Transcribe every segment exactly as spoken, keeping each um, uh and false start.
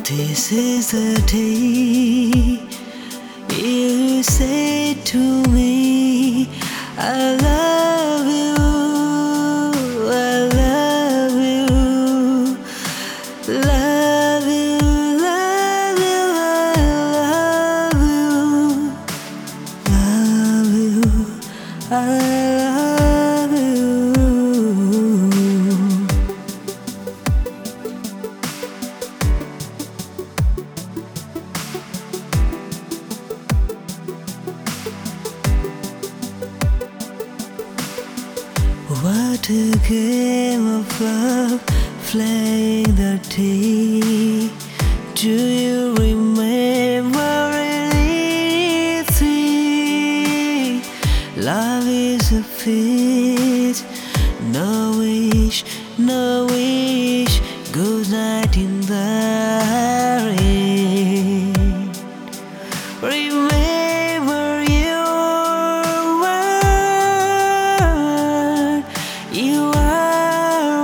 This is the day you say to me, I love you, I love you, love you, love you, I love you, love you, I love you. What a game of love, playing the tea. Do you remember anything? Love is a feast, no wish, no wish. Good night in the rain. Remember your word, you are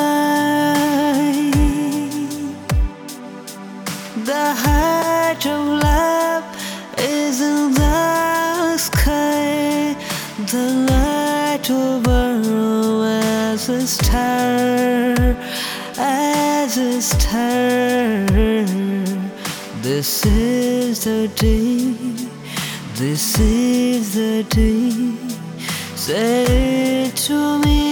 mine. The heart of love is in the sky. The light over as a star, as a star. This is the day, this is the day. Say it to me.